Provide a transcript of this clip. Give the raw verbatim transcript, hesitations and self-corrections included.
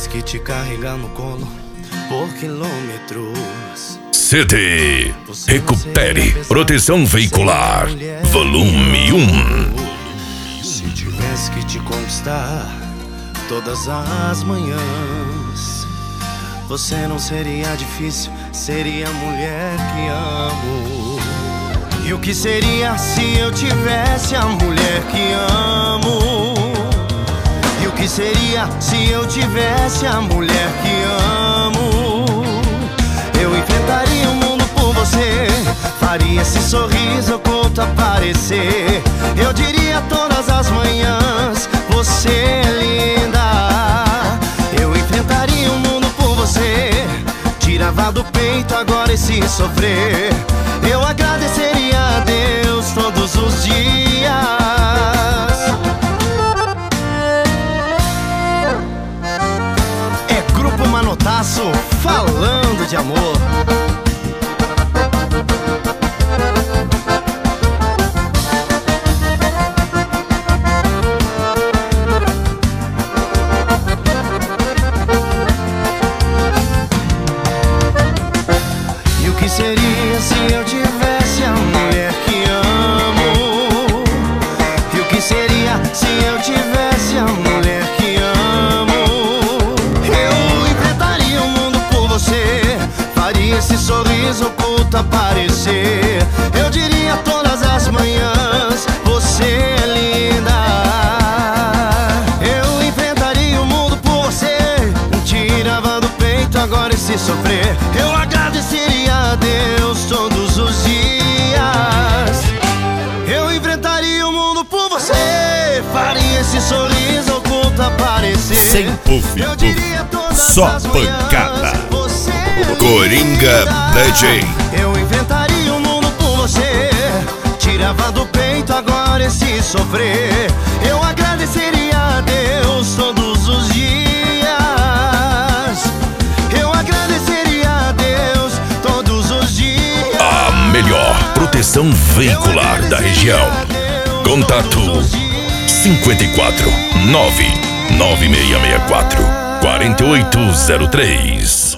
que te carregar no colo por quilômetros. C D Recupere Proteção Veicular Volume um. Se tivesse que te conquistar todas as manhãs, você não seria difícil, seria a mulher que amo. E o que seria se eu tivesse a mulher que amo? E o que seria se eu tivesse a mulher que amo? Eu enfrentaria o mundo por você, faria esse sorriso oculto aparecer. Eu diria todas as manhãs, você é linda. Eu enfrentaria o mundo por você, tirava do peito agora esse sofrer. Eu agradeceria a Deus todos os dias. É Grupo Manotaço falando de amor. E o que seria se eu tivesse a mulher que amo? E o que seria se eu tivesse a mulher que amo? Eu enfrentaria o mundo por você, faria esse sorriso oculto aparecer. Eu diria todas as manhãs, você é linda. Eu enfrentaria o mundo por você, tirava do peito agora esse sofrer. Eu agradeceria a Deus todos os dias. Eu enfrentaria o mundo por você, faria esse sorriso oculto aparecer. Sem público, eu diria todas só as manhãs, pancada. você é Coringa linda. D J. Eu enfrentaria o mundo por você, tirava do peito agora esse sofrer. Eu agradeceria a Deus todos os dias. Eu agradeceria a Deus todos os dias. A melhor proteção veicular da região. Contato cinco quatro nove nove seis seis quatro quatro oito zero três.